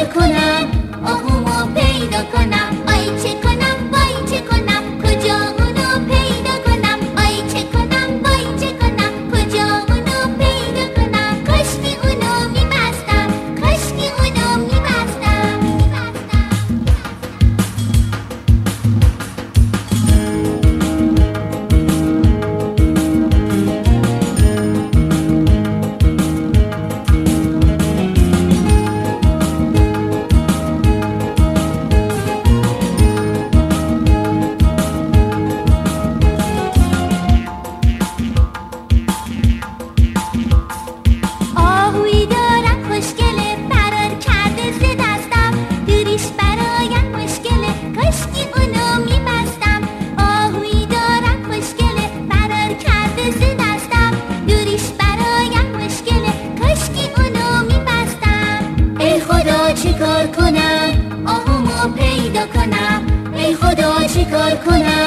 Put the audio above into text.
چیکار کنم آهومو پیدا کنم؟ آی چه کنم وای چه کنم کجا اونو پیدا کنم؟ آی چه کنم وای چه کنم کجا اونو پیدا کنم؟ کاشکی اونو میبستم، کاشکی اونو میبستم. آهویی دارم خوشگله فرار کرده ز دستم، دوریش برایم مشکله کاشکی اونو میبستم. آهویی دارم خوشگله فرار کرده ز دستم، دوریش برایم مشکله کاشکی اونو میبستم. ای خدا چیکار کنم آهومو پیدا کنم؟ ای خدا چیکار کنم